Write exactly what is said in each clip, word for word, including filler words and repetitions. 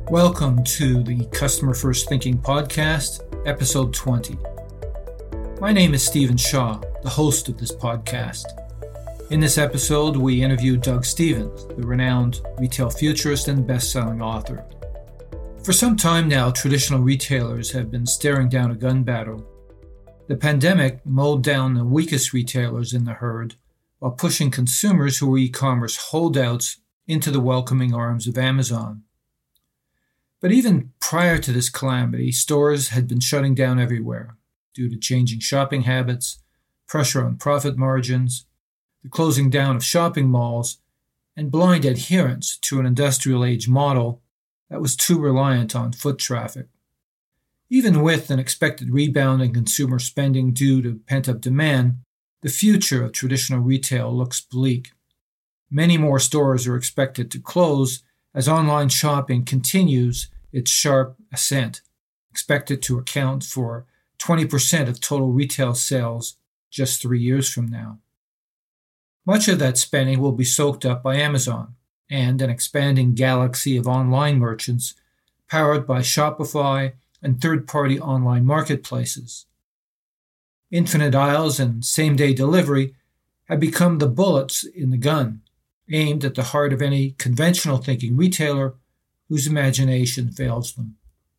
Welcome to the Customer First Thinking Podcast, Episode twenty. My name is Stephen Shaw, the host of this podcast. In this episode, we interview Doug Stephens, the renowned retail futurist and best-selling author. For some time now, traditional retailers have been staring down a gun battle. The pandemic mowed down the weakest retailers in the herd, while pushing consumers who were e-commerce holdouts into the welcoming arms of Amazon. But even prior to this calamity, stores had been shutting down everywhere due to changing shopping habits, pressure on profit margins, the closing down of shopping malls, and blind adherence to an industrial age model that was too reliant on foot traffic. Even with an expected rebound in consumer spending due to pent-up demand, the future of traditional retail looks bleak. Many more stores are expected to close as online shopping continues its sharp ascent, expected to account for twenty percent of total retail sales just three years from now. Much of that spending will be soaked up by Amazon and an expanding galaxy of online merchants powered by Shopify and third-party online marketplaces. Infinite aisles and same-day delivery have become the bullets in the gun, aimed at the heart of any conventional thinking retailer whose imagination fails them.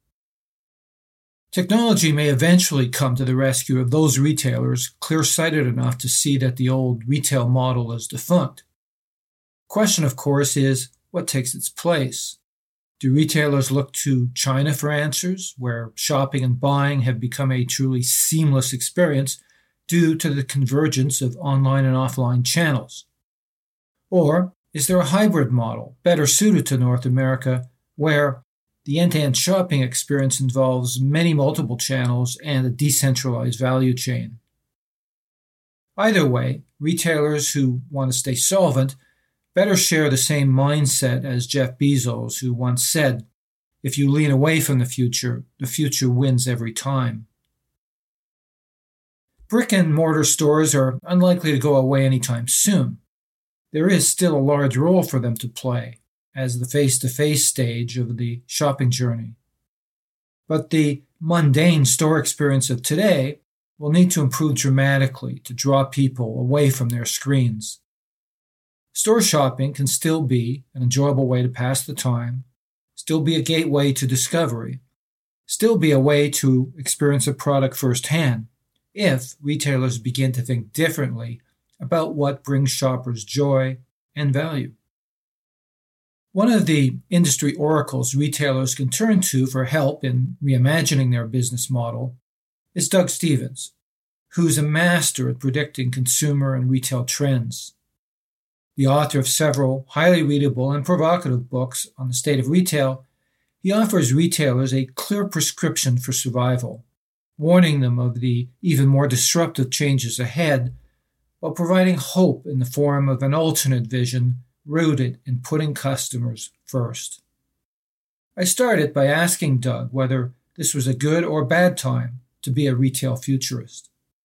Technology may eventually come to the rescue of those retailers clear-sighted enough to see that the old retail model is defunct. The question, of course, is what takes its place? Do retailers look to China for answers, where shopping and buying have become a truly seamless experience due to the convergence of online and offline channels? Or is there a hybrid model better suited to North America, where the end-to-end shopping experience involves many multiple channels and a decentralized value chain? Either way, retailers who want to stay solvent better share the same mindset as Jeff Bezos, who once said, "If you lean away from the future, the future wins every time." Brick and mortar stores are unlikely to go away anytime soon. There is still a large role for them to play as the face-to-face stage of the shopping journey. But the mundane store experience of today will need to improve dramatically to draw people away from their screens. Store shopping can still be an enjoyable way to pass the time, still be a gateway to discovery, still be a way to experience a product firsthand if retailers begin to think differently about what brings shoppers joy and value. One of the industry oracles retailers can turn to for help in reimagining their business model is Doug Stephens, who's a master at predicting consumer and retail trends. The author of several highly readable and provocative books on the state of retail, he offers retailers a clear prescription for survival, warning them of the even more disruptive changes ahead, while providing hope in the form of an alternate vision rooted in putting customers first. I started by asking Doug whether this was a good or bad time to be a retail futurist.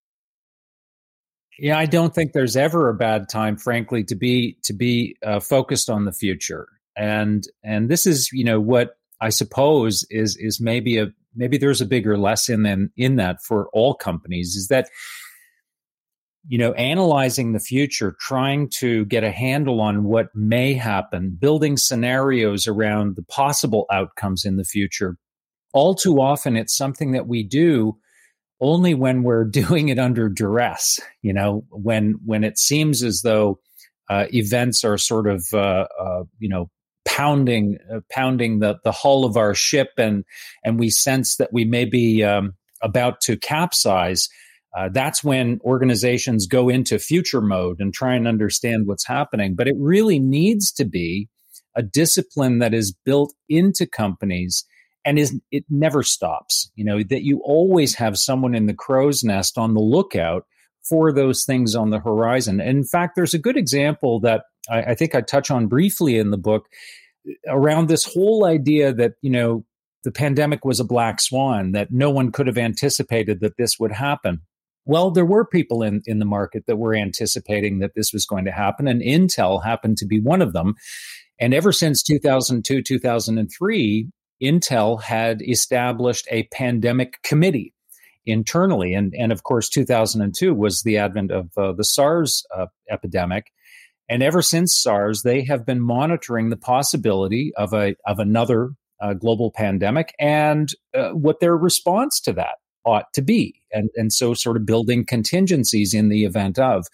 Yeah, I don't think there's ever a bad time, frankly, to be to be uh, focused on the future, and and this is, you know, what I suppose is is maybe a maybe there's a bigger lesson than in that for all companies is that, you know, analyzing the future, trying to get a handle on what may happen, building scenarios around the possible outcomes in the future. All too often, it's something that we do only when we're doing it under duress, you know, when when it seems as though uh, events are sort of, uh, uh, you know, pounding uh, pounding the, the hull of our ship, and and we sense that we may be um, about to capsize. Uh, that's when organizations go into future mode and try and understand what's happening. But it really needs to be a discipline that is built into companies and is it never stops, you know, that you always have someone in the crow's nest on the lookout for those things on the horizon. And in fact, there's a good example that I, I think I touch on briefly in the book around this whole idea that, you know, the pandemic was a black swan, that no one could have anticipated that this would happen. Well, there were people in, in the market that were anticipating that this was going to happen, and Intel happened to be one of them. And ever since two thousand two, two thousand three, Intel had established a pandemic committee internally. And, and of course, two thousand two was the advent of uh, the SARS uh, epidemic. And ever since SARS, they have been monitoring the possibility of a of another uh, global pandemic and uh, what their response to that ought to be. And, and so sort of building contingencies in the event of.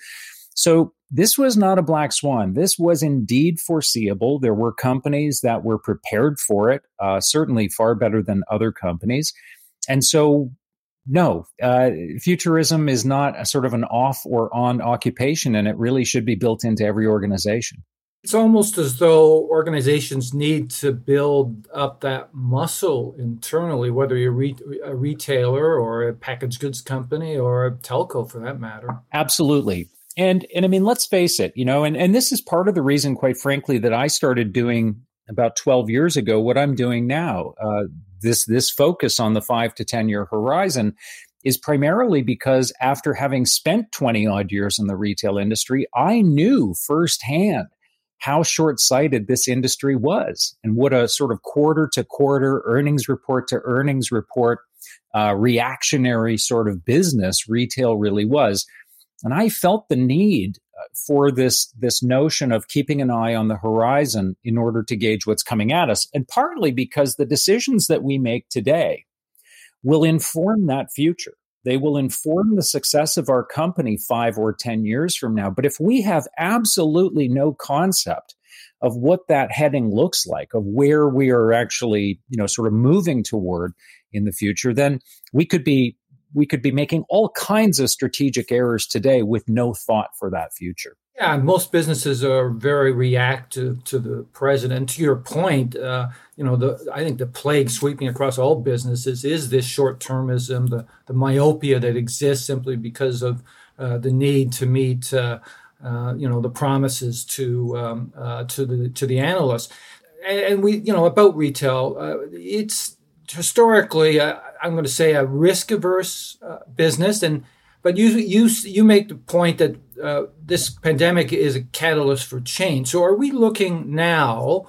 So this was not a black swan. This was indeed foreseeable. There were companies that were prepared for it, uh, certainly far better than other companies. And so, no, uh, futurism is not a sort of an off or on occupation, and it really should be built into every organization. It's almost as though organizations need to build up that muscle internally, whether you're re- a retailer or a packaged goods company or a telco for that matter. Absolutely. And, and I mean, let's face it, you know, and, and this is part of the reason, quite frankly, that I started doing about twelve years ago what I'm doing now. Uh, this, this focus on the five to ten year horizon is primarily because after having spent twenty odd years in the retail industry, I knew firsthand how short-sighted this industry was and what a sort of quarter to quarter, earnings report to earnings report, uh, reactionary sort of business retail really was. And I felt the need for this, this notion of keeping an eye on the horizon in order to gauge what's coming at us. And partly because the decisions that we make today will inform that future. They will inform the success of our company five or ten years from now. But if we have absolutely no concept of what that heading looks like, of where we are actually, you know, sort of moving toward in the future, then we could be we could be making all kinds of strategic errors today with no thought for that future. Yeah, and most businesses are very reactive to the present. And to your point, uh, you know, the I think the plague sweeping across all businesses is this short-termism, the, the myopia that exists simply because of uh, the need to meet, uh, uh, you know, the promises to um, uh, to the to the analysts. And, and we, you know, about retail, uh, it's historically, uh, I'm going to say, a risk-averse uh, business, and but you you you make the point that uh, this pandemic is a catalyst for change. So, are we looking now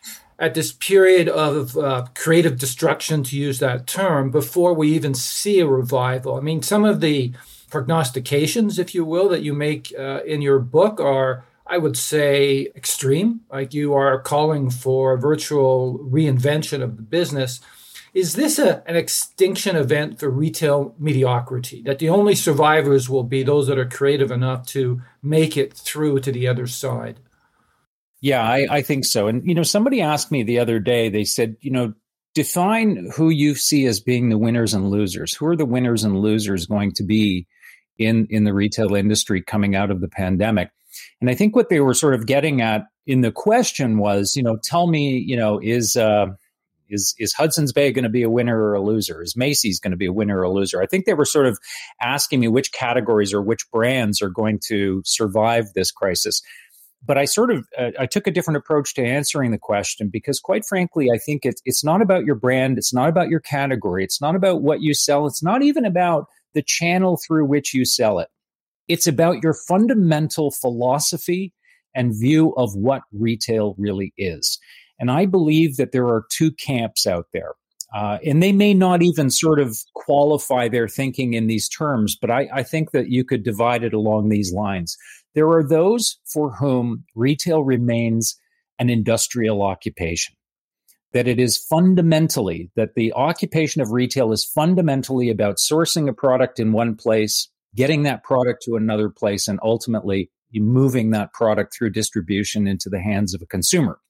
at this period of uh, creative destruction, to use that term, before we even see a revival? I mean, some of the prognostications, if you will, that you make uh, in your book are, I would say, extreme. Like you are calling for a virtual reinvention of the business. Is this a, an extinction event for retail mediocrity, that the only survivors will be those that are creative enough to make it through to the other side? Yeah, I, I think so. And, you know, somebody asked me the other day, they said, you know, define who you see as being the winners and losers. Who are the winners and losers going to be in, in the retail industry coming out of the pandemic? And I think what they were sort of getting at in the question was, you know, tell me, you know, is... Uh, Is is Hudson's Bay going to be a winner or a loser? Is Macy's going to be a winner or a loser? I think they were sort of asking me which categories or which brands are going to survive this crisis. But I sort of uh, I took a different approach to answering the question because, quite frankly, I think it's it's not about your brand, it's not about your category, it's not about what you sell, it's not even about the channel through which you sell it. It's about your fundamental philosophy and view of what retail really is. And I believe that there are two camps out there. Uh, and they may not even sort of qualify their thinking in these terms, but I, I think that you could divide it along these lines. There are those for whom retail remains an industrial occupation, that it is fundamentally, that the occupation of retail is fundamentally about sourcing a product in one place, getting that product to another place, and ultimately moving that product through distribution into the hands of a consumer.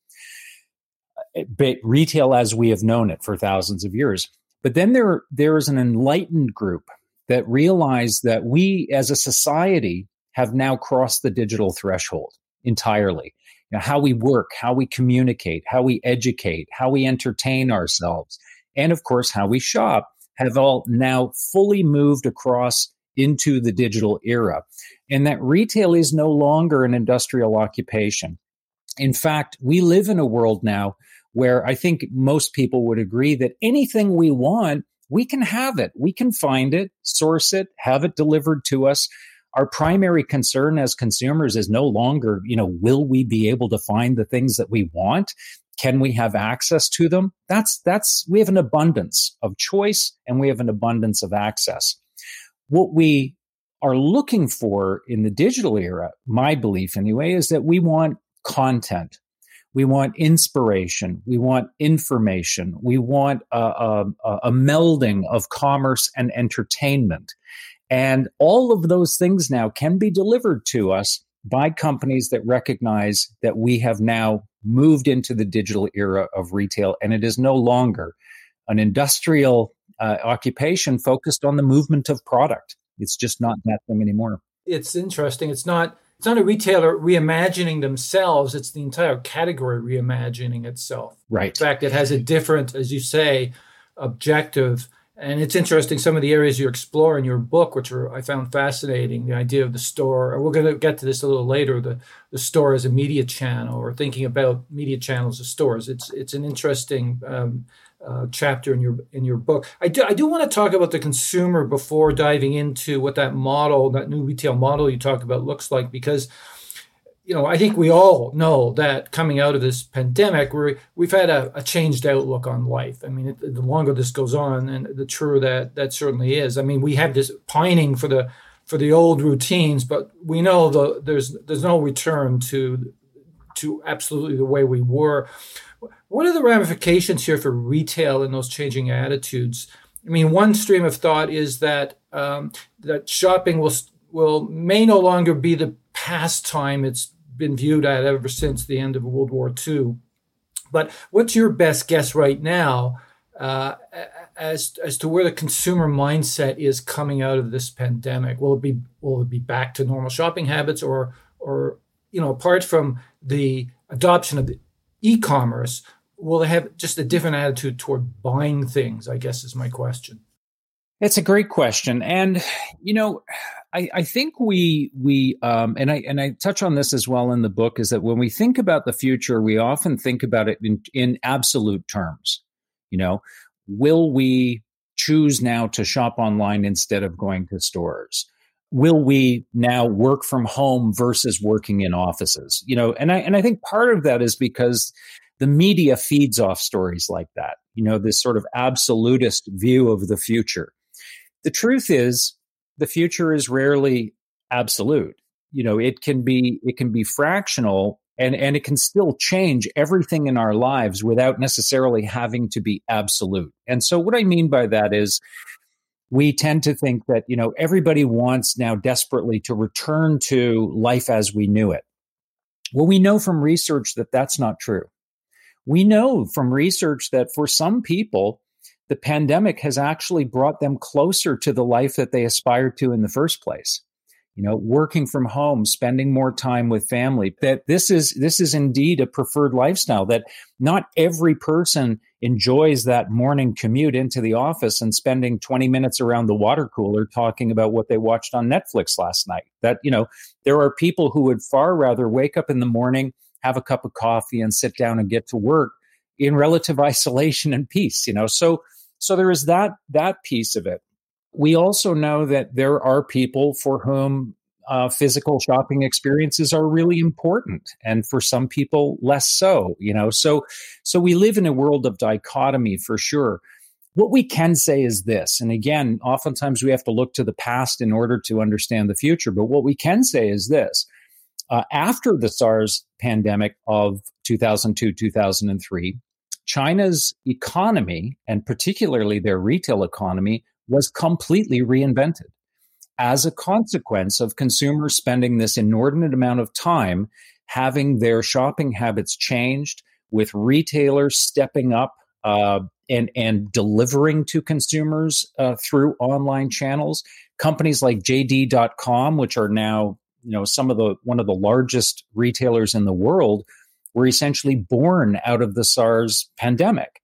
Retail as we have known it for thousands of years. But then there, there is an enlightened group that realize that we as a society have now crossed the digital threshold entirely. You know, how we work, how we communicate, how we educate, how we entertain ourselves, and of course, how we shop have all now fully moved across into the digital era. And that retail is no longer an industrial occupation. In fact, we live in a world now where I think most people would agree that anything we want, we can have it. We can find it, source it, have it delivered to us. Our primary concern as consumers is no longer, you know, will we be able to find the things that we want? Can we have access to them? That's, that's, we have an abundance of choice and we have an abundance of access. What we are looking for in the digital era, my belief anyway, is that we want content. We want inspiration. We want information. We want a, a, a melding of commerce and entertainment. And all of those things now can be delivered to us by companies that recognize that we have now moved into the digital era of retail, and it is no longer an industrial uh, occupation focused on the movement of product. It's just not that thing anymore. It's interesting. It's not it's not a retailer reimagining themselves. It's the entire category reimagining itself. Right. In fact, it has a different, as you say, objective. And it's interesting, some of the areas you explore in your book, which are, I found fascinating, the idea of the store. We're going to get to this a little later, the, the store as a media channel, or thinking about media channels as stores. It's it's an interesting um, uh, chapter in your in your book. I do, I do want to talk about the consumer before diving into what that model, that new retail model you talk about looks like, because you know, I think we all know that coming out of this pandemic, we're, we've had a, a changed outlook on life. I mean, it, the longer this goes on, and the truer that that certainly is. I mean, we have this pining for the for the old routines, but we know the, there's there's no return to to absolutely the way we were. What are the ramifications here for retail and those changing attitudes? I mean, one stream of thought is that um, that shopping will will may no longer be the pastime it's been viewed at ever since the end of World War Two. But what's your best guess right now uh, as as to where the consumer mindset is coming out of this pandemic? Will it be will it be back to normal shopping habits, or or you know, apart from the adoption of the e-commerce, will they have just a different attitude toward buying things? I guess is my question. It's a great question, and you know, I, I think we we um, and I and I touch on this as well in the book, is that when we think about the future, we often think about it in, in absolute terms. You know, will we choose now to shop online instead of going to stores? Will we now work from home versus working in offices? You know, and I and I think part of that is because the media feeds off stories like that. You know, this sort of absolutist view of the future. The truth is, the future is rarely absolute. You know, it can be it can be fractional, and, and it can still change everything in our lives without necessarily having to be absolute. And so what I mean by that is, we tend to think that, you know, everybody wants now desperately to return to life as we knew it. Well, we know from research that that's not true. We know from research that for some people, the pandemic has actually brought them closer to the life that they aspired to in the first place. You know, working from home, spending more time with family, that this is, this is indeed a preferred lifestyle, that not every person enjoys that morning commute into the office and spending twenty minutes around the water cooler talking about what they watched on Netflix last night. That, you know, there are people who would far rather wake up in the morning, have a cup of coffee and sit down and get to work in relative isolation and peace, you know, so So there is that that piece of it. We also know that there are people for whom uh, physical shopping experiences are really important, and for some people less so. You know, so so we live in a world of dichotomy for sure. What we can say is this, and again, oftentimes we have to look to the past in order to understand the future. But what we can say is this: uh, after the SARS pandemic of two thousand two, two thousand three. China's economy, and particularly their retail economy, was completely reinvented as a consequence of consumers spending this inordinate amount of time having their shopping habits changed, with retailers stepping up uh, and, and delivering to consumers uh, through online channels. Companies like J D dot com, which are now, you know, some of the one of the largest retailers in the world, were essentially born out of the SARS pandemic.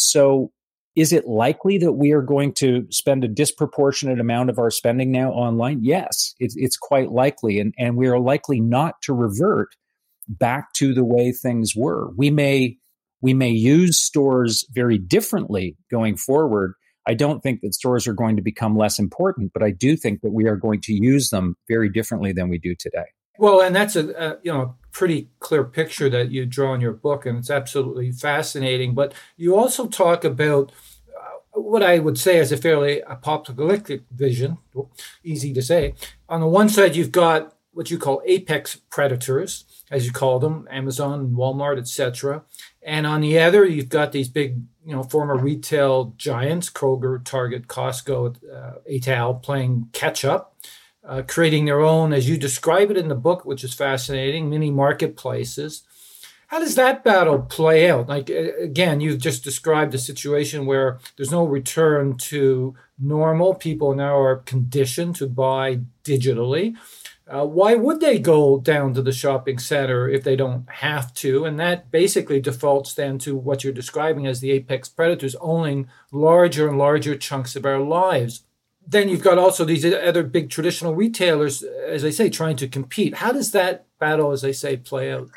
So is it likely that we are going to spend a disproportionate amount of our spending now online? Yes, it's, it's quite likely. And, and we are likely not to revert back to the way things were. We may, we may use stores very differently going forward. I don't think that stores are going to become less important, but I do think that we are going to use them very differently than we do today. Well, and that's a, a you know pretty clear picture that you draw in your book, and it's absolutely fascinating. But you also talk about uh, what I would say is a fairly apocalyptic vision. Easy to say. On the one side, you've got what you call apex predators, as you call them, Amazon, Walmart, et cetera. And on the other, you've got these big, you know, former retail giants, Kroger, Target, Costco, uh, et al., playing catch up, uh, creating their own, as you describe it in the book, which is fascinating, mini marketplaces. How does that battle play out? Like, again, you've just described a situation where there's no return to normal. People now are conditioned to buy digitally. Uh, why would they go down to the shopping center if they don't have to? And that basically defaults then to what you're describing as the apex predators owning larger and larger chunks of our lives. Then you've got also these other big traditional retailers, as I say, trying to compete. How does that battle, as I say, play out?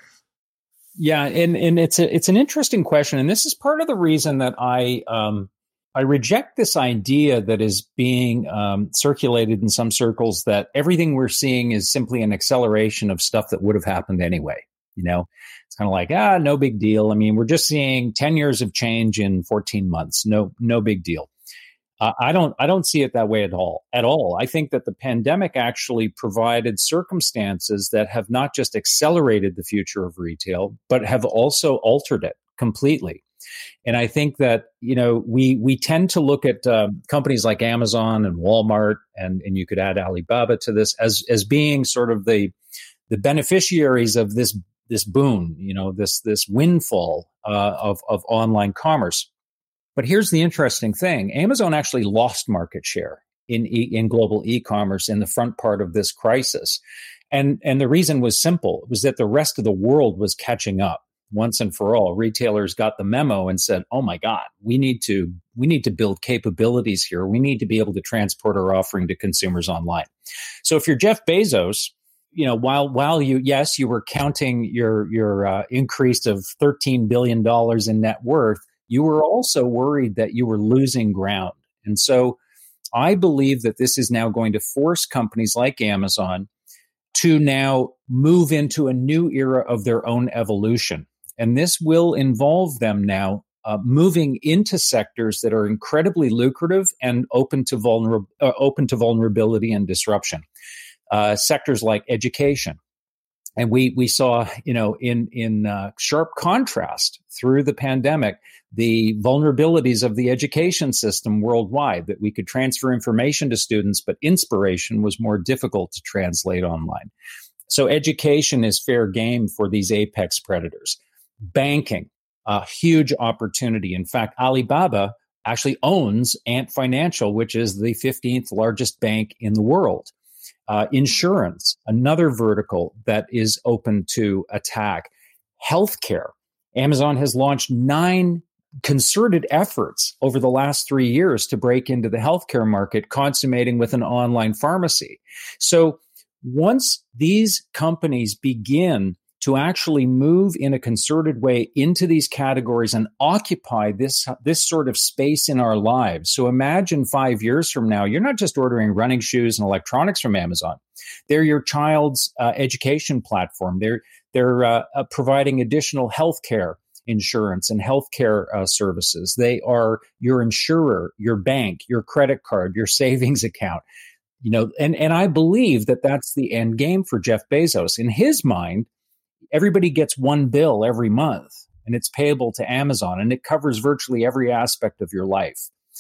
Yeah, and, and it's a, it's an interesting question. And this is part of the reason that I um, I reject this idea that is being um, circulated in some circles that everything we're seeing is simply an acceleration of stuff that would have happened anyway. You know, it's kind of like, ah, no big deal. I mean, we're just seeing ten years of change in fourteen months. No, no big deal. Uh, I don't, I don't see it that way at all, at all. I think that the pandemic actually provided circumstances that have not just accelerated the future of retail, but have also altered it completely. And I think that, you know, we we tend to look at uh, companies like Amazon and Walmart, and, and you could add Alibaba to this as as being sort of the the beneficiaries of this this boon, you know, this this windfall uh, of of online commerce. But here's the interesting thing: Amazon actually lost market share in e- in global e-commerce in the front part of this crisis, and and the reason was simple: it was that the rest of the world was catching up. Once and for all, retailers got the memo and said, "Oh my God, we need to we need to build capabilities here. We need to be able to transport our offering to consumers online." So, if you're Jeff Bezos, you know, while while you yes, you were counting your your uh, increase of thirteen billion dollars in net worth, you were also worried that you were losing ground. And so, I believe that this is now going to force companies like Amazon to now move into a new era of their own evolution. And this will involve them now uh, moving into sectors that are incredibly lucrative and open to vulner- uh, open to vulnerability and disruption. Uh, sectors like education, and we we saw, you know, in in uh, sharp contrast through the pandemic, the vulnerabilities of the education system worldwide. That we could transfer information to students, but inspiration was more difficult to translate online. So education is fair game for these apex predators. Banking, a huge opportunity. In fact, Alibaba actually owns Ant Financial, which is the fifteenth largest bank in the world. Uh, insurance, another vertical that is open to attack. Healthcare. Amazon has launched nine concerted efforts over the last three years to break into the healthcare market, consummating with an online pharmacy. So once these companies begin to actually move in a concerted way into these categories and occupy this, this sort of space in our lives. So imagine five years from now, you're not just ordering running shoes and electronics from Amazon. They're your child's uh, education platform. They're, they're uh, uh, providing additional healthcare insurance and healthcare uh, services. They are your insurer, your bank, your credit card, your savings account. You know, and, and I believe that that's the end game for Jeff Bezos. In his mind, everybody gets one bill every month, and it's payable to Amazon, and it covers virtually every aspect of your life.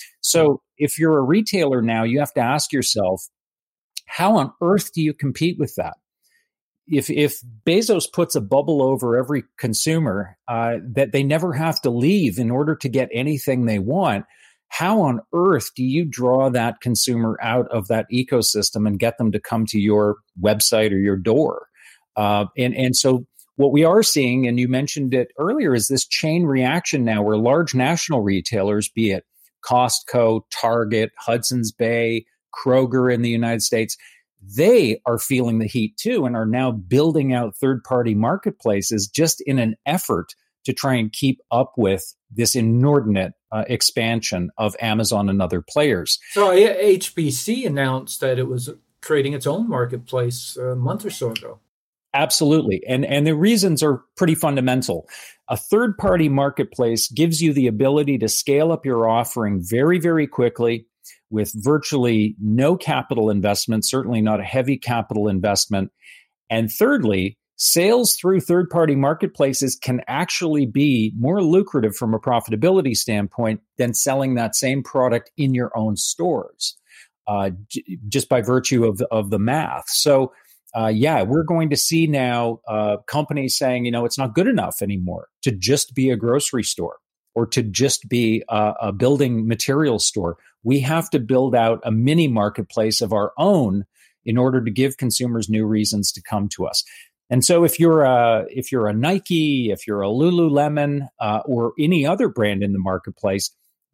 So if you're a retailer now, you have to ask yourself, how on earth do you compete with that? If if Bezos puts a bubble over every consumer uh, that they never have to leave in order to get anything they want, how on earth do you draw that consumer out of that ecosystem and get them to come to your website or your door? Uh, and and so what we are seeing, and you mentioned it earlier, is this chain reaction now where large national retailers, be it Costco, Target, Hudson's Bay, Kroger in the United States, they are feeling the heat too and are now building out third-party marketplaces just in an effort to try and keep up with this inordinate uh, expansion of Amazon and other players. So H B C announced that it was creating its own marketplace a month or so ago. Absolutely. And, and the reasons are pretty fundamental. A third-party marketplace gives you the ability to scale up your offering very, very quickly with virtually no capital investment, certainly not a heavy capital investment. And thirdly, sales through third-party marketplaces can actually be more lucrative from a profitability standpoint than selling that same product in your own stores, uh, j- just by virtue of, of the math. So Uh, yeah, we're going to see now uh, companies saying, you know, it's not good enough anymore to just be a grocery store or to just be a, a building material store. We have to build out a mini marketplace of our own in order to give consumers new reasons to come to us. And so if you're a, if you're a Nike, if you're a Lululemon, uh, or any other brand in the marketplace,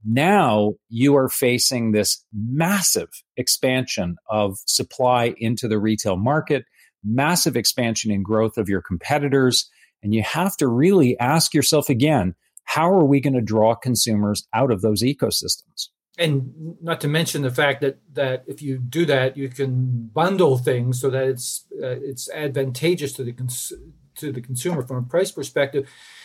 now you are facing this massive expansion of supply into the retail market, massive expansion in growth of your competitors. And you have to really ask yourself again, how are we going to draw consumers out of those ecosystems? And not to mention the fact that that if you do that, you can bundle things so that it's uh, it's advantageous to the cons- to the consumer from a price perspective.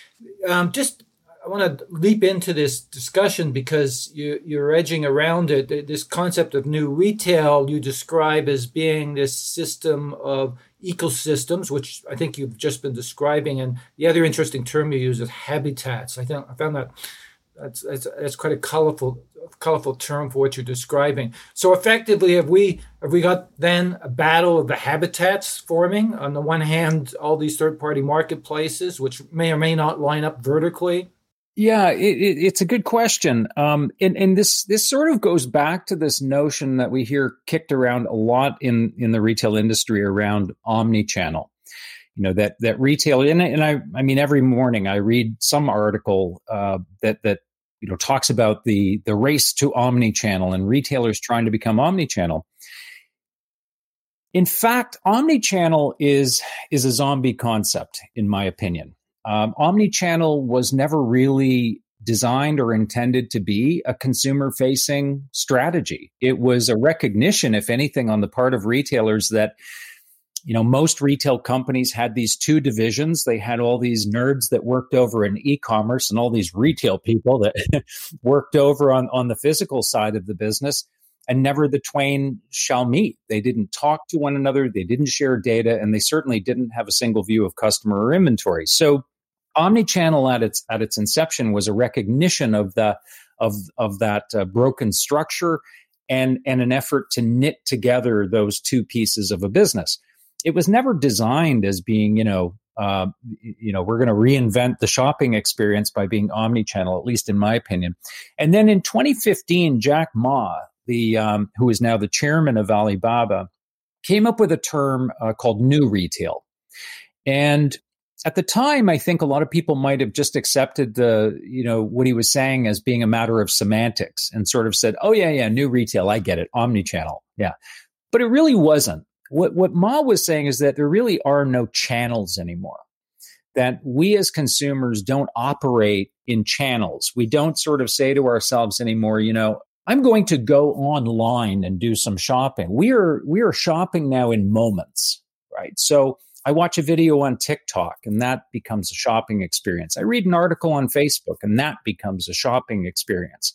Um, just I want to leap into this discussion because you, you're edging around it. This concept of new retail you describe as being this system of ecosystems, which I think you've just been describing. And the other interesting term you use is habitats. I think I found that that's that's, that's quite a colorful colorful term for what you're describing. So effectively, have we have we got then a battle of the habitats forming? On the one hand, all these third-party marketplaces, which may or may not line up vertically. Yeah, it, it, it's a good question. Um, and, and this this sort of goes back to this notion that we hear kicked around a lot in, in the retail industry around omni-channel. You know, that that retail, and, and I I mean, every morning I read some article uh, that that you know talks about the the race to omni-channel and retailers trying to become omni-channel. In fact, omni-channel is is a zombie concept, in my opinion. Um, omni-channel was never really designed or intended to be a consumer-facing strategy. It was a recognition, if anything, on the part of retailers that, you know, most retail companies had these two divisions. They had all these nerds that worked over in e-commerce and all these retail people that worked over on, on the physical side of the business. And never the twain shall meet. They didn't talk to one another. They didn't share data, and they certainly didn't have a single view of customer or inventory. So omnichannel at its at its inception was a recognition of the of of that uh, broken structure and and an effort to knit together those two pieces of a business. It was never designed as being, you know, uh, you know, we're going to reinvent the shopping experience by being omnichannel, at least in my opinion. And then in twenty fifteen, Jack Ma, the um, who is now the chairman of Alibaba, came up with a term uh, called new retail. And at the time, I think a lot of people might have just accepted the, you know, what he was saying as being a matter of semantics and sort of said, oh, yeah, yeah, new retail, I get it, omnichannel. Yeah. But it really wasn't. What, what Ma was saying is that there really are no channels anymore, that we as consumers don't operate in channels. We don't sort of say to ourselves anymore, you know, I'm going to go online and do some shopping. We are, we are shopping now in moments, right? So I watch a video on TikTok and that becomes a shopping experience. I read an article on Facebook and that becomes a shopping experience.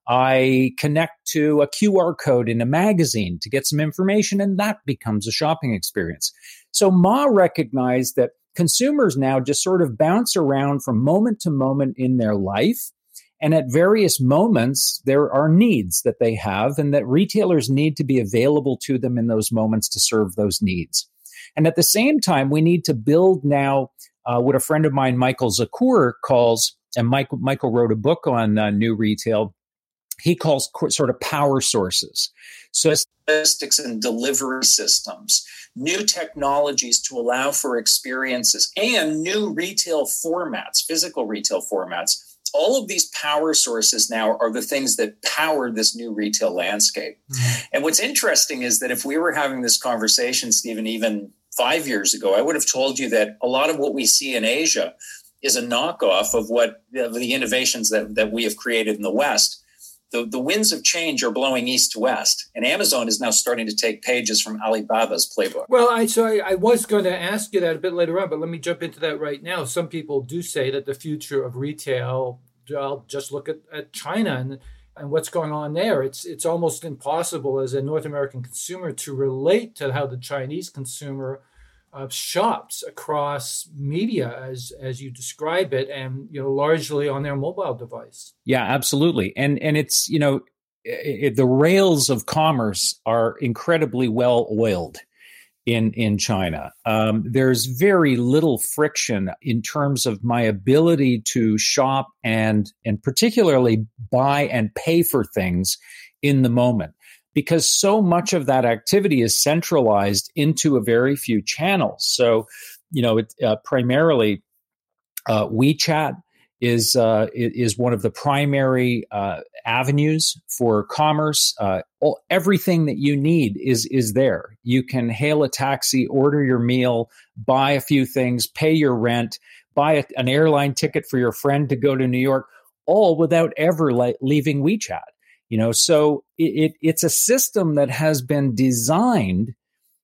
I connect to a Q R code in a magazine to get some information and that becomes a shopping experience. So Ma recognized that consumers now just sort of bounce around from moment to moment in their life. And at various moments, there are needs that they have and that retailers need to be available to them in those moments to serve those needs. And at the same time, we need to build now uh, what a friend of mine, Michael Zakur, calls, and Michael, Michael wrote a book on uh, new retail, he calls co- sort of power sources. So logistics and delivery systems, new technologies to allow for experiences, and new retail formats, physical retail formats. All of these power sources now are the things that power this new retail landscape. Mm-hmm. And what's interesting is that if we were having this conversation, Stephen, even five years ago, I would have told you that a lot of what we see in Asia is a knockoff of what of the innovations that, that we have created in the West. the, the winds of change are blowing east to west, and Amazon is now starting to take pages from Alibaba's playbook. Well, I so I, I was going to ask you that a bit later on, but let me jump into that right now. Some people do say that the future of retail, well, just look at, at China and and what's going on there. It's it's almost impossible as a North American consumer to relate to how the Chinese consumer uh, shops across media as as you describe it, and you know largely on their mobile device. Yeah, absolutely. And and it's you know it, the rails of commerce are incredibly well oiled in in China. Um, there's very little friction in terms of my ability to shop and and particularly buy and pay for things in the moment, because so much of that activity is centralized into a very few channels. So, you know, it uh, primarily uh, WeChat is uh, is one of the primary uh, avenues for commerce. Uh, all, everything that you need is is there. You can hail a taxi, order your meal, buy a few things, pay your rent, buy a, an airline ticket for your friend to go to New York, all without ever le- leaving WeChat. You know, so it, it it's a system that has been designed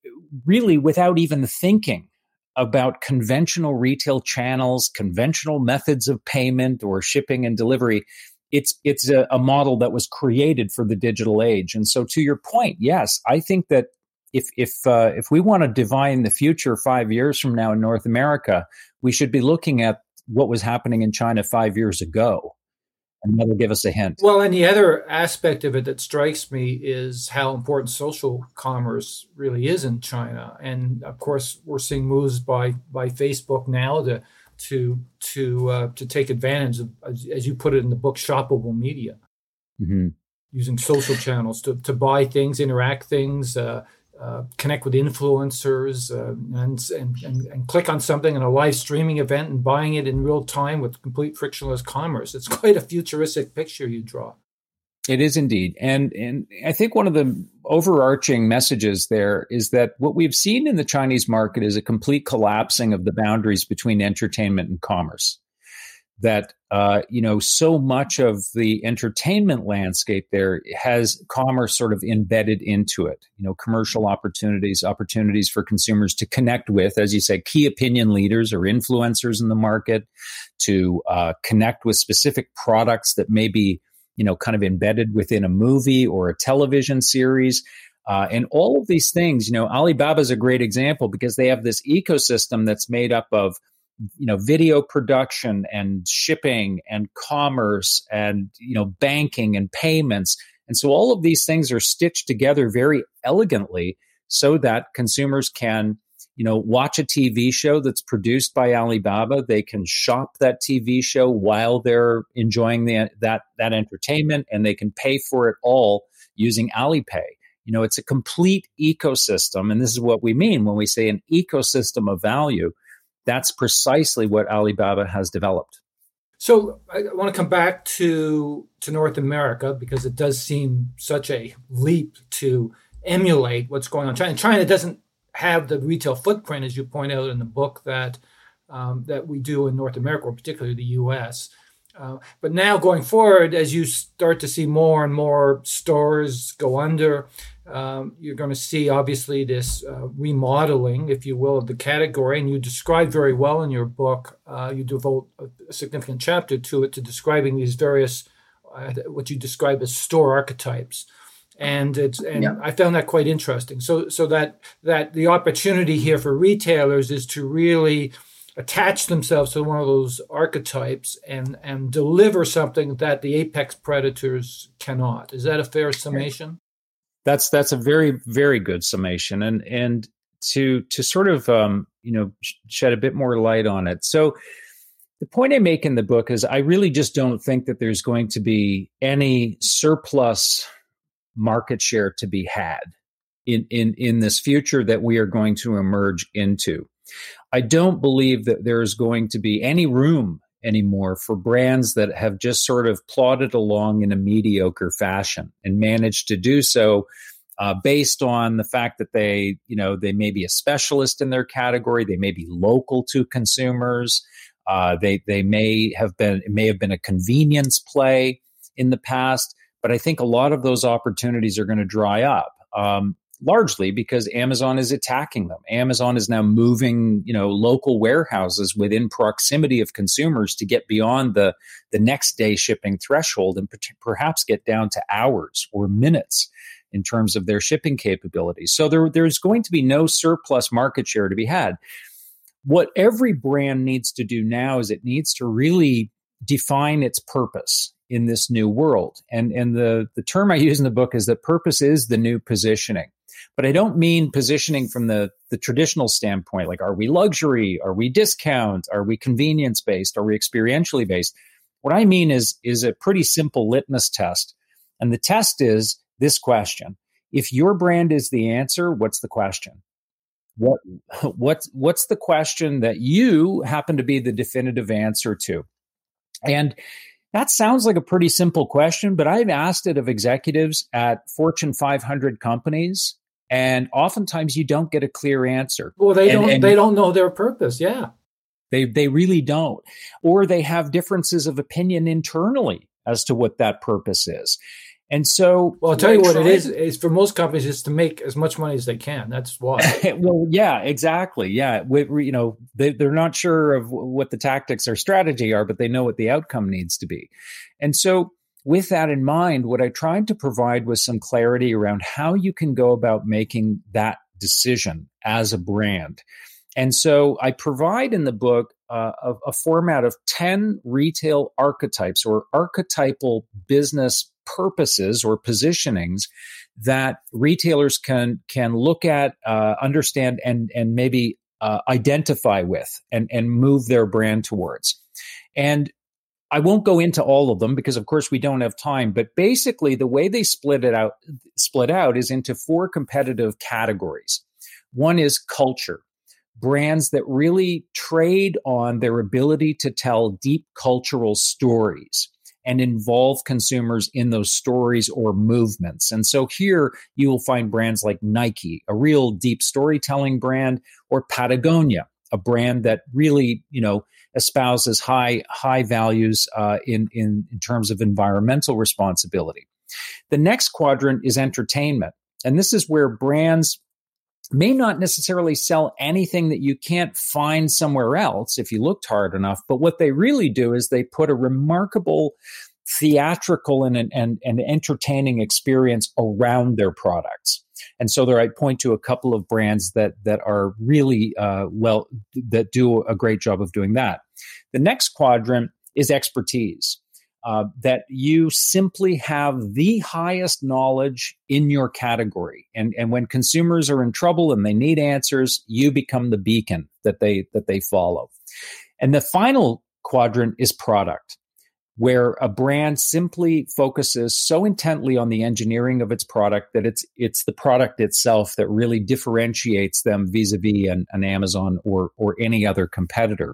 really without even thinking about conventional retail channels, conventional methods of payment or shipping and delivery. It's it's a, a model that was created for the digital age. And so to your point, yes, I think that if if uh, if we want to divine the future five years from now in North America, we should be looking at what was happening in China five years ago. And that'll give us a hint. Well, and the other aspect of it that strikes me is how important social commerce really is in China. And of course, we're seeing moves by by Facebook now to to to uh, to take advantage of, as, as you put it in the book, shoppable media, mm-hmm. using social channels to to buy things, interact things, uh, uh, connect with influencers, uh, and, and and and click on something in a live streaming event and buying it in real time with complete frictionless commerce. It's quite a futuristic picture you draw. It is indeed. And and I think one of the overarching messages there is that what we've seen in the Chinese market is a complete collapsing of the boundaries between entertainment and commerce. That, uh, you know, so much of the entertainment landscape there has commerce sort of embedded into it. You know, commercial opportunities, opportunities for consumers to connect with, as you say, key opinion leaders or influencers in the market, to uh, connect with specific products that may be, you know, kind of embedded within a movie or a television series. Uh, and all of these things, you know, Alibaba is a great example because they have this ecosystem that's made up of, you know, video production and shipping and commerce and, you know, banking and payments. And so all of these things are stitched together very elegantly so that consumers can, you know, watch a T V show that's produced by Alibaba. They can shop that T V show while they're enjoying the, that, that entertainment, and they can pay for it all using Alipay. You know, it's a complete ecosystem. And this is what we mean when we say an ecosystem of value. That's precisely what Alibaba has developed. So I want to come back to to North America because it does seem such a leap to emulate what's going on in China. China doesn't have the retail footprint, as you point out in the book, that um, that we do in North America, or particularly the U S. Uh, but now going forward, as you start to see more and more stores go under, um, you're going to see obviously this uh, remodeling, if you will, of the category. And you describe very well in your book, uh, you devote a significant chapter to it, to describing these various, uh, what you describe as store archetypes. And it's and yeah. I found that quite interesting. So so that that the opportunity here for retailers is to really attach themselves to one of those archetypes and, and deliver something that the apex predators cannot. Is that a fair summation? That's that's a very, very good summation. And and to to sort of um, you know shed a bit more light on it. So the point I make in the book is I really just don't think that there's going to be any surplus market share to be had in in in this future that we are going to emerge into. I don't believe that there's going to be any room anymore for brands that have just sort of plodded along in a mediocre fashion and managed to do so uh, based on the fact that they, you know, they may be a specialist in their category, they may be local to consumers, uh, they they may have been it may have been a convenience play in the past. But I think a lot of those opportunities are going to dry up. Um, largely because Amazon is attacking them. Amazon is now moving, you know, local warehouses within proximity of consumers to get beyond the, the next day shipping threshold and perhaps get down to hours or minutes in terms of their shipping capabilities. So there, there's going to be no surplus market share to be had. What every brand needs to do now is it needs to really define its purpose in this new world. And, and the, the term I use in the book is that purpose is the new positioning. But I don't mean positioning from the, the traditional standpoint, like are we luxury? Are we discount? Are we convenience based? Are we experientially based? What I mean is, is a pretty simple litmus test. And the test is this question. If your brand is the answer, what's the question? What, what's, what's the question that you happen to be the definitive answer to? And that sounds like a pretty simple question, but I've asked it of executives at Fortune five hundred companies, and oftentimes you don't get a clear answer. Well, they and, don't. and they don't know their purpose. Yeah, they they really don't, or they have differences of opinion internally as to what that purpose is. And so, well, I'll tell you what it is. Is for most companies, is to make as much money as they can. That's why. Well, yeah, exactly. Yeah, we, we, you know, they, they're not sure of what the tactics or strategy are, but they know what the outcome needs to be. And so, with that in mind, what I tried to provide was some clarity around how you can go about making that decision as a brand. And so, I provide in the book uh, a, a format of ten retail archetypes or archetypal business purposes or positionings that retailers can can look at, uh, understand, and and maybe uh, identify with, and and move their brand towards. And I won't go into all of them because, of course, we don't have time. But basically, the way they split it out split out is into four competitive categories. One is culture. Brands that really trade on their ability to tell deep cultural stories and involve consumers in those stories or movements. And so here you will find brands like Nike, a real deep storytelling brand, or Patagonia, a brand that really, you know, espouses high high values uh, in, in, in terms of environmental responsibility. The next quadrant is entertainment. And this is where brands may not necessarily sell anything that you can't find somewhere else if you looked hard enough, but what they really do is they put a remarkable theatrical and, and, and entertaining experience around their products. And so there I point to a couple of brands that that are really, uh, well, that do a great job of doing that. The next quadrant is expertise. Uh, that you simply have the highest knowledge in your category. And, and when consumers are in trouble and they need answers, you become the beacon that they that they follow. And the final quadrant is product, where a brand simply focuses so intently on the engineering of its product that it's it's the product itself that really differentiates them vis-a-vis an, an Amazon or or any other competitor.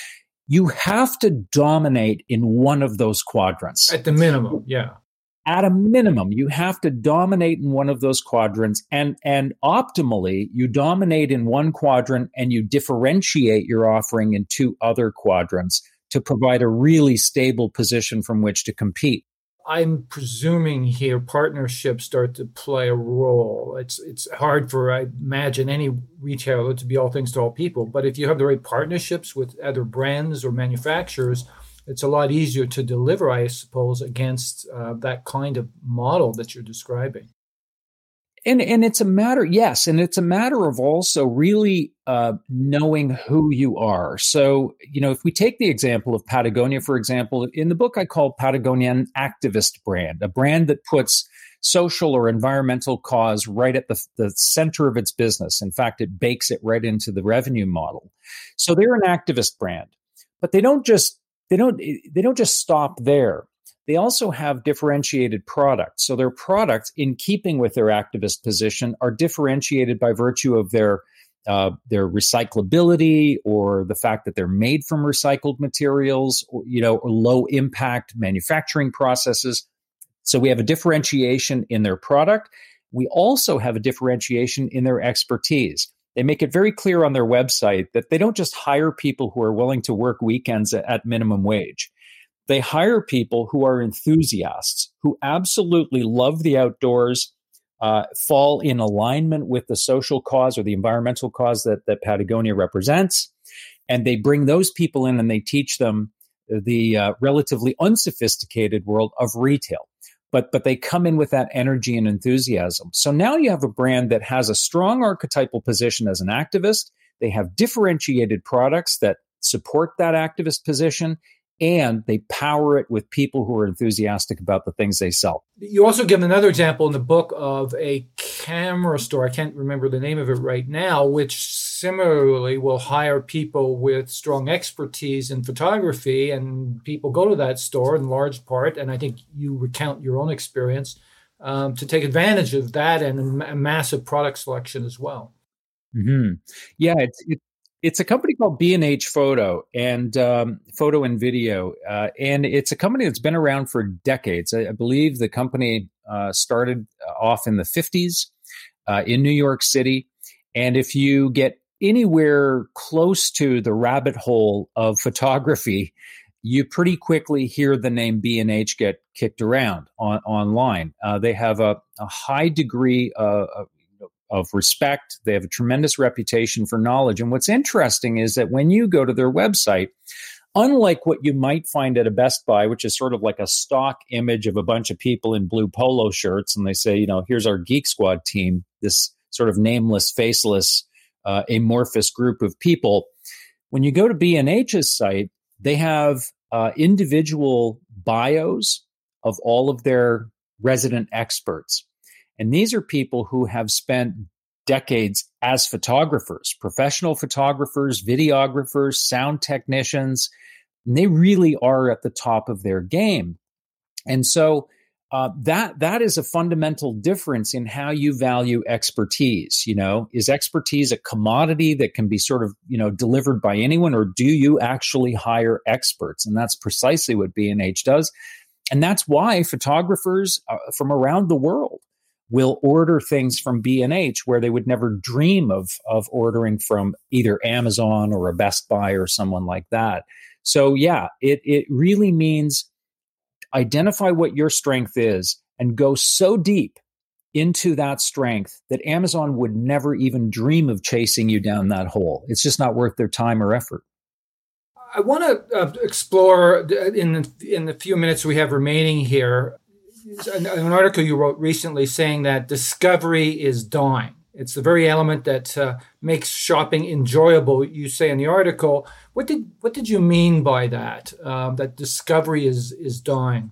You have to dominate in one of those quadrants. At the minimum, yeah. At a minimum, you have to dominate in one of those quadrants. And, and optimally, you dominate in one quadrant and you differentiate your offering in two other quadrants to provide a really stable position from which to compete. I'm presuming here partnerships start to play a role. It's it's hard for, I imagine, any retailer to be all things to all people. But if you have the right partnerships with other brands or manufacturers, it's a lot easier to deliver, I suppose, against uh, that kind of model that you're describing. And and it's a matter, yes, and it's a matter of also really uh, knowing who you are. So, you know, if we take the example of Patagonia, for example, in the book I call Patagonia an activist brand, a brand that puts social or environmental cause right at the, the center of its business. In fact, it bakes it right into the revenue model. So they're an activist brand, but they don't just they don't they don't just stop there. They also have differentiated products. So their products, in keeping with their activist position, are differentiated by virtue of their uh, their recyclability, or the fact that they're made from recycled materials, or, you know, or low impact manufacturing processes. So we have a differentiation in their product. We also have a differentiation in their expertise. They make it very clear on their website that they don't just hire people who are willing to work weekends at minimum wage. They hire people who are enthusiasts, who absolutely love the outdoors, uh, fall in alignment with the social cause or the environmental cause that, that Patagonia represents. And they bring those people in and they teach them the uh, relatively unsophisticated world of retail. But, but they come in with that energy and enthusiasm. So now you have a brand that has a strong archetypal position as an activist. They have differentiated products that support that activist position, and they power it with people who are enthusiastic about the things they sell. You also give another example in the book of a camera store. I can't remember the name of it right now, which similarly will hire people with strong expertise in photography, and people go to that store in large part, and I think you recount your own experience, um, to take advantage of that and a massive product selection as well. Mm-hmm. Yeah, it's it, it's a company called B and H Photo and um, Photo and Video, uh, and it's a company that's been around for decades. I, I believe the company uh, started off in the fifties uh, in New York City, and if you get anywhere close to the rabbit hole of photography, you pretty quickly hear the name B and H get kicked around on online. Uh, they have a, a high degree uh, of of respect. They have a tremendous reputation for knowledge. And what's interesting is that when you go to their website, unlike what you might find at a Best Buy, which is sort of like a stock image of a bunch of people in blue polo shirts, and they say, you know, here's our Geek Squad team, this sort of nameless, faceless, uh, amorphous group of people. When you go to B and H's site, they have uh, individual bios of all of their resident experts. And these are people who have spent decades as photographers, professional photographers, videographers, sound technicians, and they really are at the top of their game. And so uh, that that is a fundamental difference in how you value expertise. You know, is expertise a commodity that can be sort of, you know, delivered by anyone, or do you actually hire experts? And that's precisely what B and H does. And that's why photographers uh, from around the world will order things from B and H where they would never dream of, of ordering from either Amazon or a Best Buy or someone like that. So yeah, it, it really means identify what your strength is and go so deep into that strength that Amazon would never even dream of chasing you down that hole. It's just not worth their time or effort. I want to uh, explore in the, in the few minutes we have remaining here, An, an article you wrote recently saying that discovery is dying. It's the very element that uh, makes shopping enjoyable. You say in the article. What did what did you mean by that? Uh, that discovery is is dying.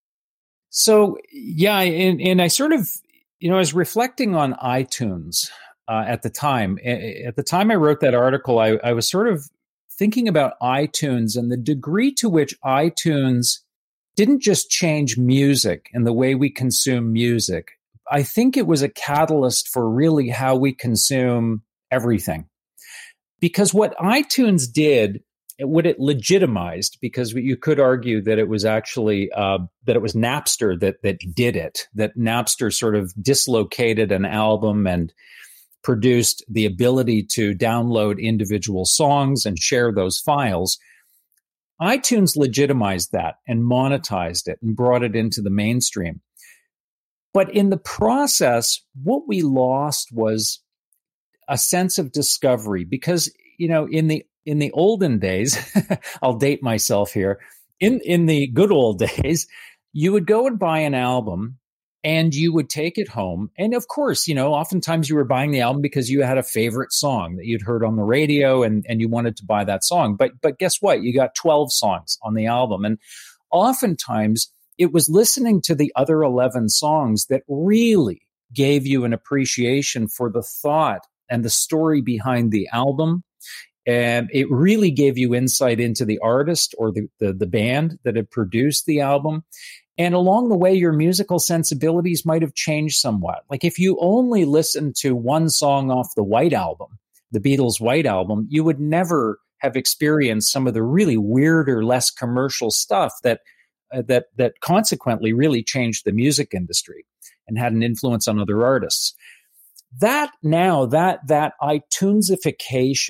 So yeah, and, and I sort of, you know, I was reflecting on iTunes uh, at the time. At the time I wrote that article, I, I was sort of thinking about iTunes and the degree to which iTunes didn't just change music and the way we consume music. I think it was a catalyst for really how we consume everything. Because what iTunes did, what it legitimized, because you could argue that it was actually, uh, that it was Napster that that did it, that Napster sort of dislocated an album and produced the ability to download individual songs and share those files. iTunes legitimized that and monetized it and brought it into the mainstream. But in the process, what we lost was a sense of discovery because, you know, in the in the olden days, I'll date myself here, in, in the good old days, you would go and buy an album and you would take it home. And of course, you know, oftentimes you were buying the album because you had a favorite song that you'd heard on the radio and, and you wanted to buy that song. But but guess what? You got twelve songs on the album. And oftentimes it was listening to the other eleven songs that really gave you an appreciation for the thought and the story behind the album. And it really gave you insight into the artist or the, the, the band that had produced the album. And along the way, your musical sensibilities might have changed somewhat. Like if you only listened to one song off the White Album, the Beatles' White Album, you would never have experienced some of the really weirder, less commercial stuff that uh, that that consequently really changed the music industry and had an influence on other artists. That now, that that iTunesification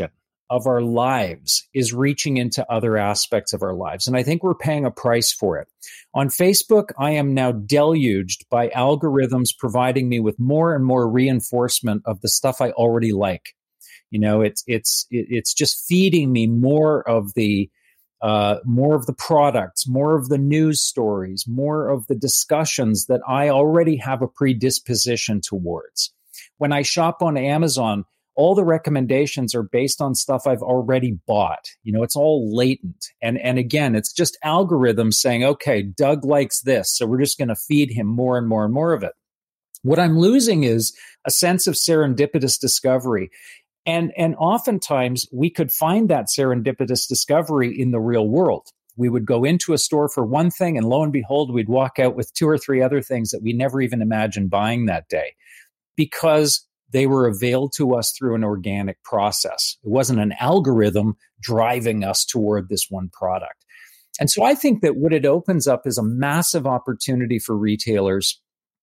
of our lives is reaching into other aspects of our lives. And I think we're paying a price for it. On Facebook, I am now deluged by algorithms providing me with more and more reinforcement of the stuff I already like. You know, it's it's it's just feeding me more of the uh, more of the products, more of the news stories, more of the discussions that I already have a predisposition towards. When I shop on Amazon, all the recommendations are based on stuff I've already bought. You know, it's all latent. And, and again, it's just algorithms saying, okay, Doug likes this, so we're just going to feed him more and more and more of it. What I'm losing is a sense of serendipitous discovery. And, and oftentimes we could find that serendipitous discovery in the real world. We would go into a store for one thing, and lo and behold, we'd walk out with two or three other things that we never even imagined buying that day, because they were availed to us through an organic process. It wasn't an algorithm driving us toward this one product. And so I think that what it opens up is a massive opportunity for retailers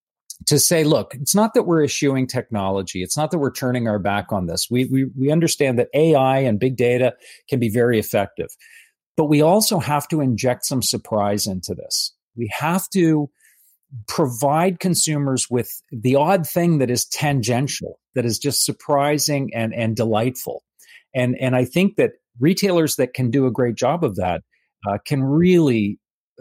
to say, look, it's not that we're eschewing technology. It's not that we're turning our back on this. We, we, we understand that A I and big data can be very effective, but we also have to inject some surprise into this. We have to provide consumers with the odd thing that is tangential, that is just surprising and, and delightful. And, and I think that retailers that can do a great job of that uh, can really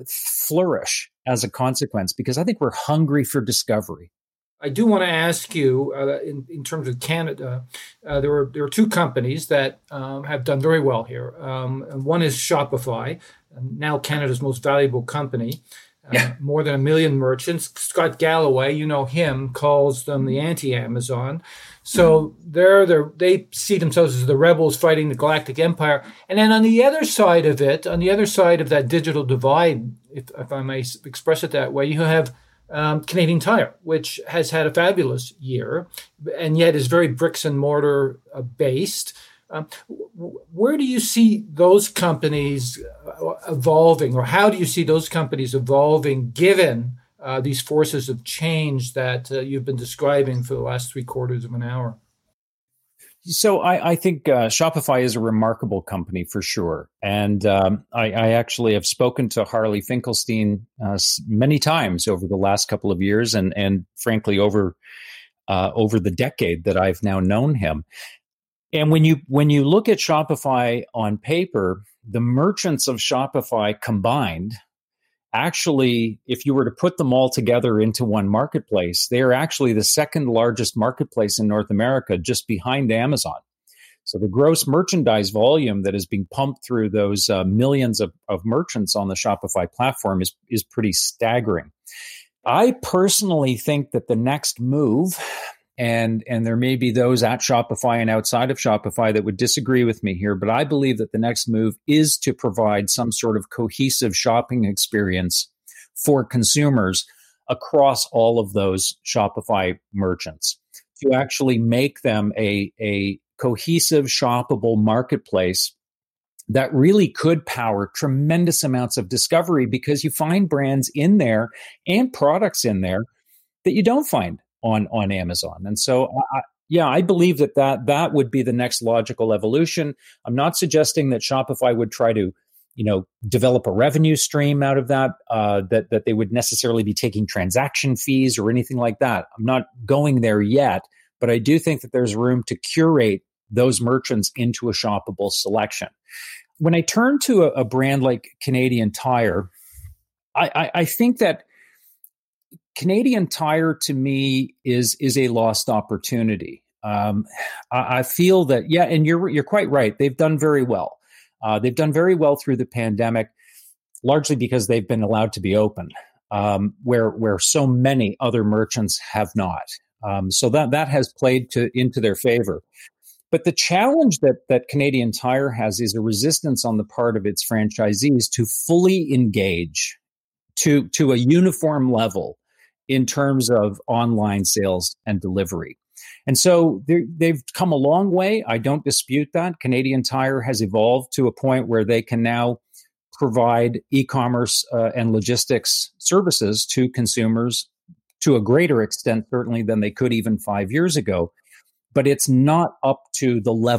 flourish as a consequence, because I think we're hungry for discovery. I do want to ask you, uh, in, in terms of Canada, uh, there were there are two companies that um, have done very well here. Um, and one is Shopify, now Canada's most valuable company. Uh, yeah. More than a million merchants. Scott Galloway, you know him, calls them the anti-Amazon. So mm-hmm. they're, they're, they see themselves as the rebels fighting the Galactic Empire. And then on the other side of it, on the other side of that digital divide, if, if I may express it that way, you have um, Canadian Tire, which has had a fabulous year and yet is very bricks and mortar uh, based. Um, where do you see those companies evolving, or how do you see those companies evolving given uh, these forces of change that uh, you've been describing for the last three quarters of an hour? So I, I think uh, Shopify is a remarkable company for sure. And um, I, I actually have spoken to Harley Finkelstein uh, many times over the last couple of years, and, and frankly, over uh, over the decade that I've now known him. And when you when you look at Shopify on paper, the merchants of Shopify combined, actually, if you were to put them all together into one marketplace, they are actually the second largest marketplace in North America, just behind Amazon. So the gross merchandise volume that is being pumped through those uh, millions of, of merchants on the Shopify platform is, is pretty staggering. I personally think that the next move, And and there may be those at Shopify and outside of Shopify that would disagree with me here, but I believe that the next move is to provide some sort of cohesive shopping experience for consumers across all of those Shopify merchants, to actually make them a, a cohesive, shoppable marketplace that really could power tremendous amounts of discovery, because you find brands in there and products in there that you don't find on, on Amazon. And so, I, yeah, I believe that, that that would be the next logical evolution. I'm not suggesting that Shopify would try to, you know, develop a revenue stream out of that, uh, that, that they would necessarily be taking transaction fees or anything like that. I'm not going there yet, but I do think that there's room to curate those merchants into a shoppable selection. When I turn to a, a brand like Canadian Tire, I, I, I think that Canadian Tire, to me, is is a lost opportunity. Um, I, I feel that, yeah, and you're you're quite right. They've done very well. Uh, they've done very well through the pandemic, largely because they've been allowed to be open, um, where where so many other merchants have not. Um, so that that has played to into their favor. But the challenge that that Canadian Tire has is a resistance on the part of its franchisees to fully engage to to a uniform level in terms of online sales and delivery. And so they've come a long way. I don't dispute that. Canadian Tire has evolved to a point where they can now provide e-commerce uh, and logistics services to consumers to a greater extent, certainly, than they could even five years ago. But it's not up to the level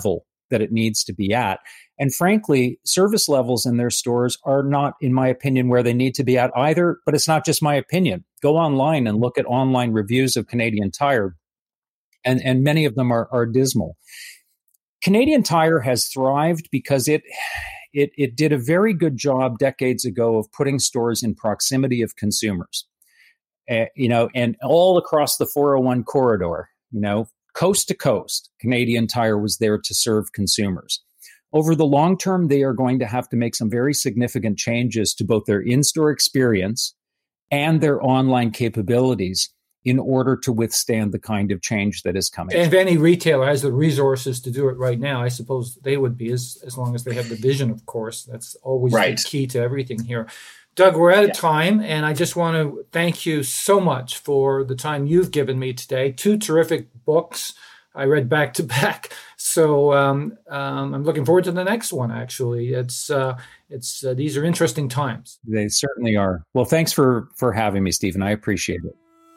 that it needs to be at. And frankly, service levels in their stores are not, in my opinion, where they need to be at either. But it's not just my opinion. Go online and look at online reviews of Canadian Tire, and, and many of them are, are dismal. Canadian Tire has thrived because it, it it did a very good job decades ago of putting stores in proximity of consumers. Uh, you know, and all across the four oh one corridor, you know, coast to coast, Canadian Tire was there to serve consumers. Over the long term, they are going to have to make some very significant changes to both their in-store experience and their online capabilities in order to withstand the kind of change that is coming. And if any retailer has the resources to do it right now, I suppose they would be, as, as long as they have the vision, of course. That's always right. The key to everything here. Doug, we're out of yeah. time, and I just want to thank you so much for the time you've given me today. Two terrific books I read back to back. So um, um, I'm looking forward to the next one, actually. It's uh, it's uh, these are interesting times. They certainly are. Well, thanks for, for having me, Stephen. I appreciate it.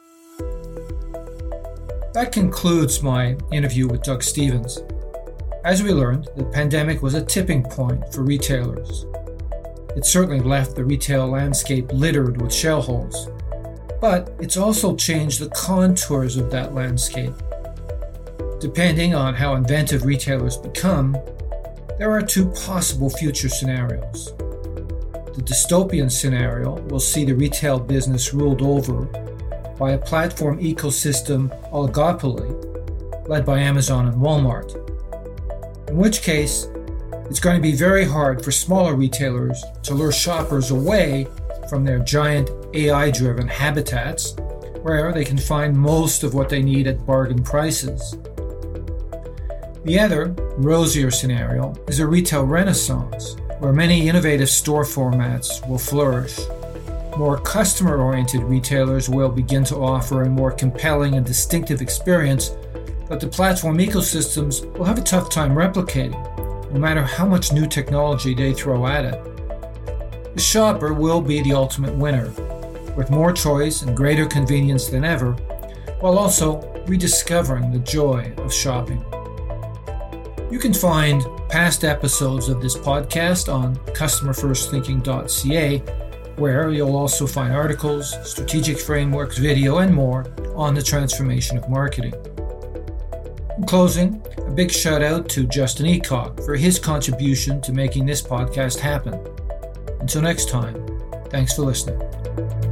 That concludes my interview with Doug Stephens. As we learned, the pandemic was a tipping point for retailers. It certainly left the retail landscape littered with shell holes, but it's also changed the contours of that landscape. Depending on how inventive retailers become, there are two possible future scenarios. The dystopian scenario will see the retail business ruled over by a platform ecosystem oligopoly led by Amazon and Walmart, in which case it's going to be very hard for smaller retailers to lure shoppers away from their giant A I-driven habitats where they can find most of what they need at bargain prices. The other, rosier scenario is a retail renaissance where many innovative store formats will flourish. More customer-oriented retailers will begin to offer a more compelling and distinctive experience that the platform ecosystems will have a tough time replicating, no matter how much new technology they throw at it. The shopper will be the ultimate winner, with more choice and greater convenience than ever, while also rediscovering the joy of shopping. You can find past episodes of this podcast on customer first thinking dot c a, where you'll also find articles, strategic frameworks, video, and more on the transformation of marketing. In closing, a big shout out to Justin Eacock for his contribution to making this podcast happen. Until next time, thanks for listening.